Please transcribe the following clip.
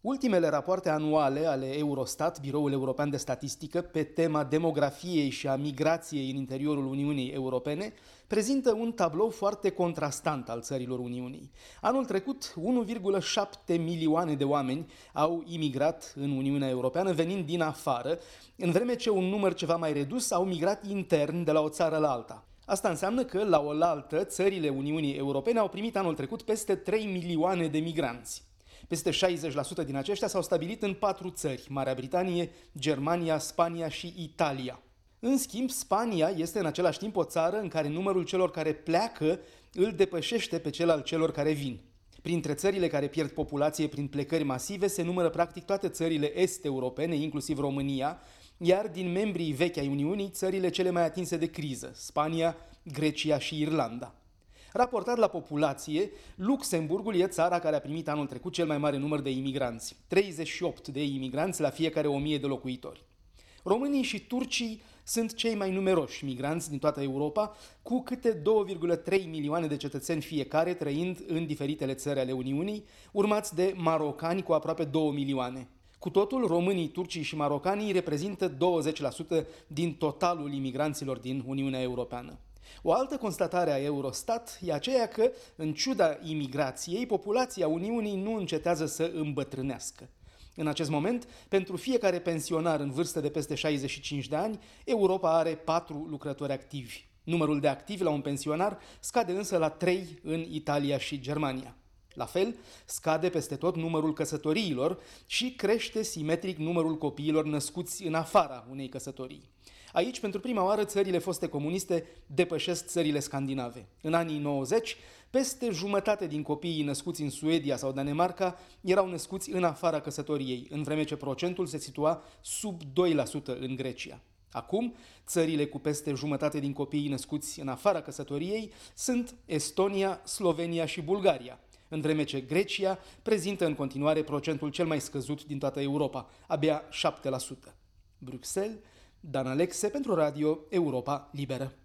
Ultimele rapoarte anuale ale Eurostat, Biroul European de Statistică, pe tema demografiei și a migrației în interiorul Uniunii Europene, prezintă un tablou foarte contrastant al țărilor Uniunii. Anul trecut, 1,7 milioane de oameni au imigrat în Uniunea Europeană venind din afară, în vreme ce un număr ceva mai redus au migrat intern de la o țară la alta. Asta înseamnă că, la oaltă, țările Uniunii Europene au primit anul trecut peste 3 milioane de migranți. Peste 60% din aceștia s-au stabilit în 4 țări: Marea Britanie, Germania, Spania și Italia. În schimb, Spania este în același timp o țară în care numărul celor care pleacă îl depășește pe cel al celor care vin. Printre țările care pierd populație prin plecări masive se numără practic toate țările est-europene, inclusiv România, iar din membrii vechi ai Uniunii, țările cele mai atinse de criză: Spania, Grecia și Irlanda. Raportat la populație, Luxemburgul e țara care a primit anul trecut cel mai mare număr de imigranți, 38 de imigranți la fiecare 1000 de locuitori. Românii și turcii sunt cei mai numeroși migranți din toată Europa, cu câte 2,3 milioane de cetățeni fiecare trăind în diferitele țări ale Uniunii, urmați de marocani cu aproape 2 milioane. Cu totul, românii, turcii și marocanii reprezintă 20% din totalul imigranților din Uniunea Europeană. O altă constatare a Eurostat e aceea că, în ciuda imigrației, populația Uniunii nu încetează să îmbătrânească. În acest moment, pentru fiecare pensionar în vârstă de peste 65 de ani, Europa are 4 lucrători activi. Numărul de activi la un pensionar scade însă la 3 în Italia și Germania. La fel, scade peste tot numărul căsătoriilor și crește simetric numărul copiilor născuți în afara unei căsătorii. Aici, pentru prima oară, țările foste comuniste depășesc țările scandinave. În anii 90, peste jumătate din copiii născuți în Suedia sau Danemarca erau născuți în afara căsătoriei, în vreme ce procentul se situa sub 2% în Grecia. Acum, țările cu peste jumătate din copiii născuți în afara căsătoriei sunt Estonia, Slovenia și Bulgaria, în vreme ce Grecia prezintă în continuare procentul cel mai scăzut din toată Europa, abia 7%. Bruxelles, Dan Alexe pentru Radio Europa Liberă.